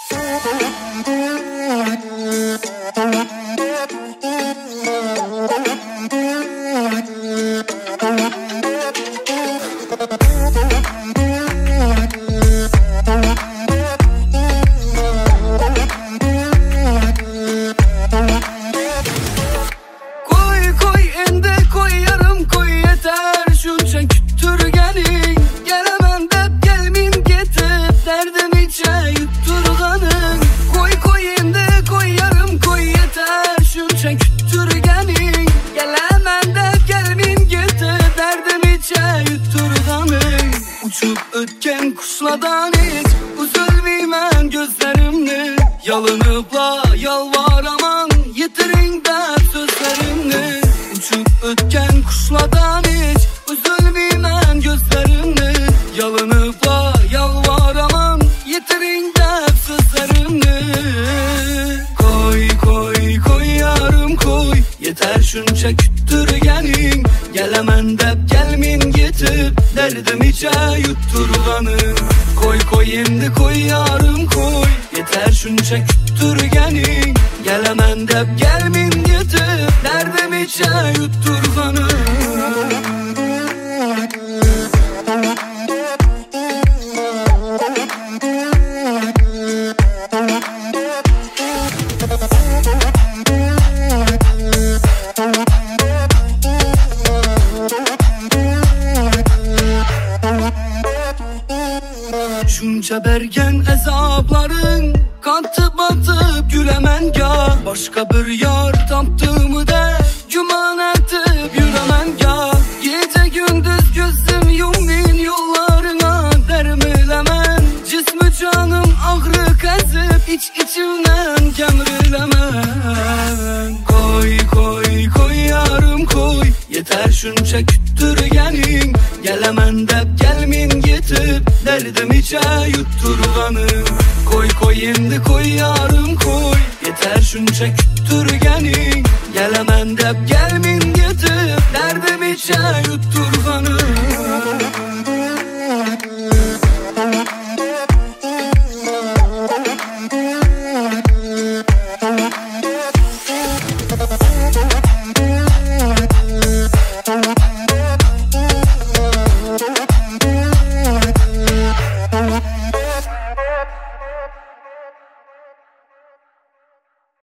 Uçup ötken kuşlardan hiç üzülmeymen gözlerimni. Yalınıpla yalvaraman yitirin dert sözlerimni. Uçup ötken kuşlardan hiç üzülmeymen gözlerimni. Yalınıpla yalvaraman yitirin dert sözlerimni. Koy koy koy yarım koy, yeter şunca küttürgenin. Gelemen dep gelmin getip derdimice yutturganı. Koy koy endi koy yarım koy, yeter şunca küttürgenin. Gelemen dep gelmin getip derdimice yutturganı. Şunca bergen ezapların katıp batıp gülemen ya. Başka bir yar taptığımı da güman etip yüremen ya. Gece gündüz gözüm yumin yollarına dermilemen. Cismi canım ağrı kazıp iç içimden kemrilemen. Koy koy koy yarım koy, yeter şunca küttürgenin. Gelemen dep gelmin getip derdimice yutturganı. Koy koy endi koy yarım koy, yeter şunca küttürgenin. Gelemen dep gelmin